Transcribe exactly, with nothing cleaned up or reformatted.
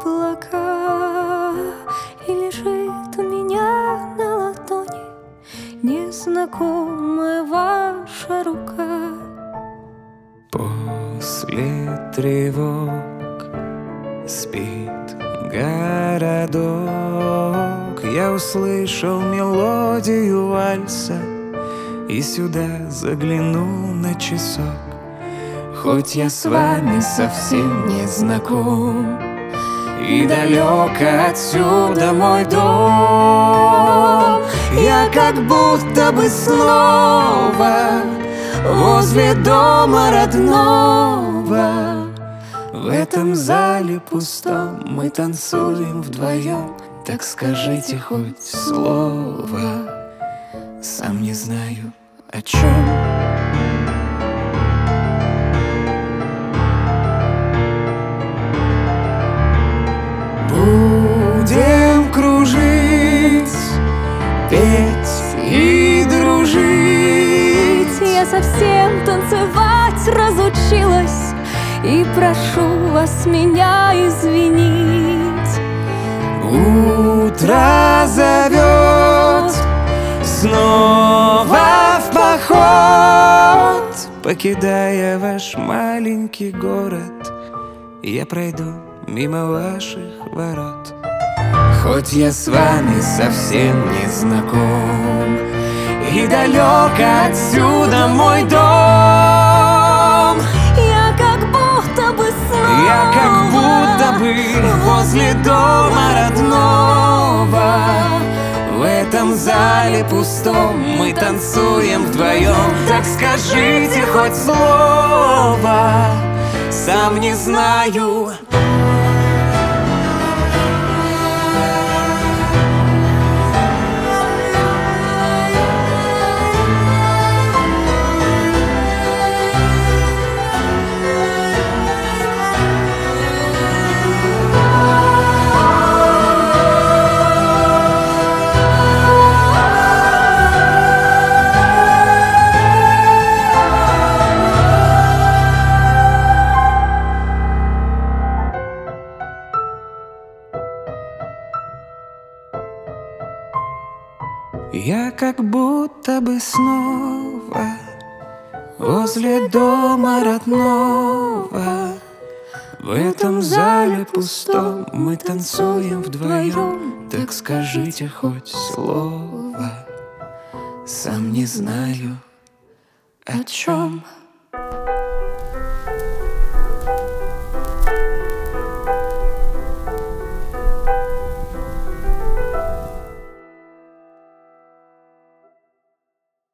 облака, и лежит у меня на ладони незнакомая ваша рука. После тревог спит городок. Я услышал мелодию вальса и сюда заглянул на часок. Хоть я с вами совсем не знаком, и далеко отсюда мой дом, я как будто бы снова возле дома родного. В этом зале пустом мы танцуем вдвоем. Так скажите хоть слово, сам не знаю о чем. Будем кружить, петь и дружить. Я совсем танцевать разучилась, и прошу вас меня извинить. Утро зовет снова в поход. Покидая ваш маленький город, я пройду мимо ваших ворот. Хоть я с вами совсем не знаком, и далеко отсюда мой дом, Я как будто бы снова я как будто бы возле дома родного. В этом зале пустом мы танцуем вдвоем. Так скажите хоть слово, сам не знаю. Я как будто бы снова возле дома родного. В этом зале пустом мы танцуем вдвоем. Так скажите хоть слово, сам не знаю о чем.